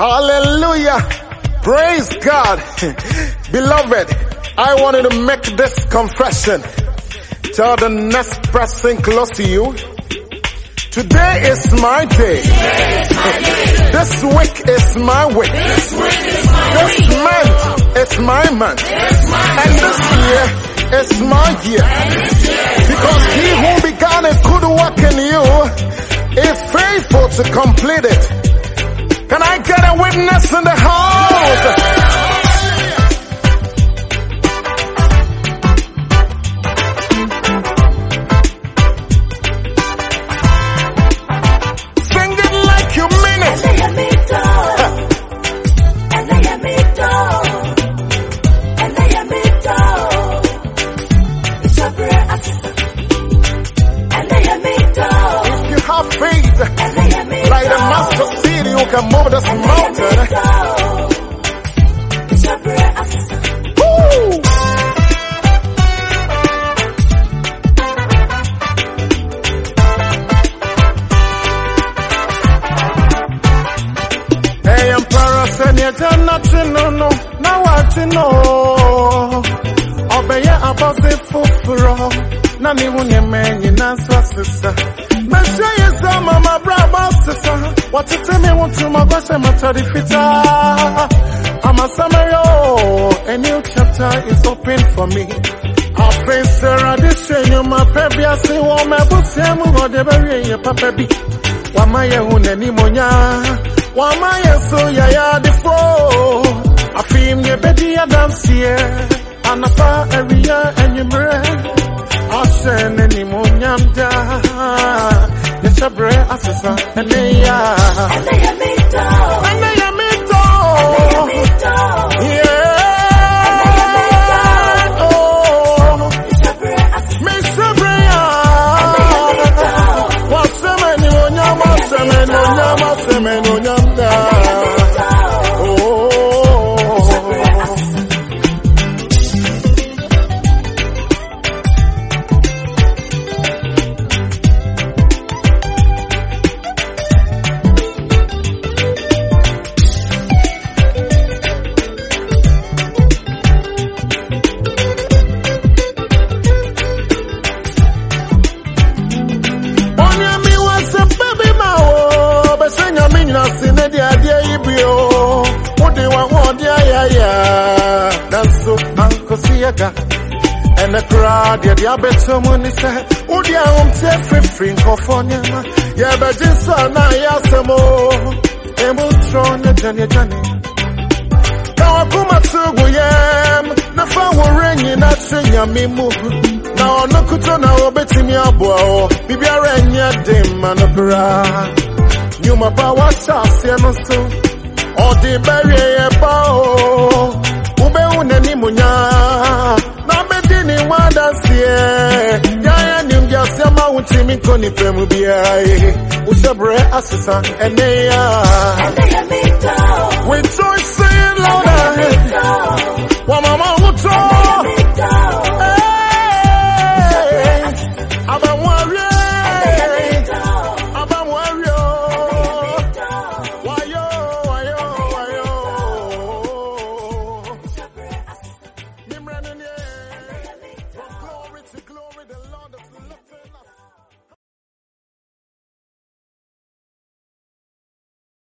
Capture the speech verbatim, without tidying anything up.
Hallelujah. Praise God. Beloved, I wanted to make this confession. Tell the next person close to you. Today is my day. This week is my week. This month is my month. And this year is my year. Because he who began a good work in you is faithful to complete it. Can I get a witness in the house? Sing it like you mean it. If you have faith, like the master seed, you can move this mountain. Woo! Hey, I'm parasailing, I'm not to know, no, now I to know. Obey about the footfall. Nani wunye menyi nanswa sisa. Mesha yesa mama braba sisa. Watete me wuntu magwase matari fita. I'm a samayo. A new chapter is open for me. I praise the addition you my baby. I say wa me busemu wa debere ye papabi. Wa maye hune ni monya. Wa maye so ya ya defo. Afim ye bedi ya dansiye. Anapa area enyumre. Ashen any munyamda, Yesabre Asasa, and they are, and they are made up, and they are made up, yeah, oh, Yesabre, what's the many munyama, semen, munyama, semen, munyamda, oh. And the crowd, yeah, the better money say, oh, dear, I'm safe free for California. Yeah, but this one, I ask them all. Able throne, the Johnny Johnny. Now I come at Suguyam, the phone will ring in that thing, and me move. Now I look at on our betting your boy, Bibi Aranya, Dim, and a crowd. You my power, Charles, and so. All the barrier, bow. Ube uneni munya. Ni wada siye Yaya ni mjasema uchimi koni pemu biyae Ushabre asisa eneya Eneya mito We joy saying louder Wa mama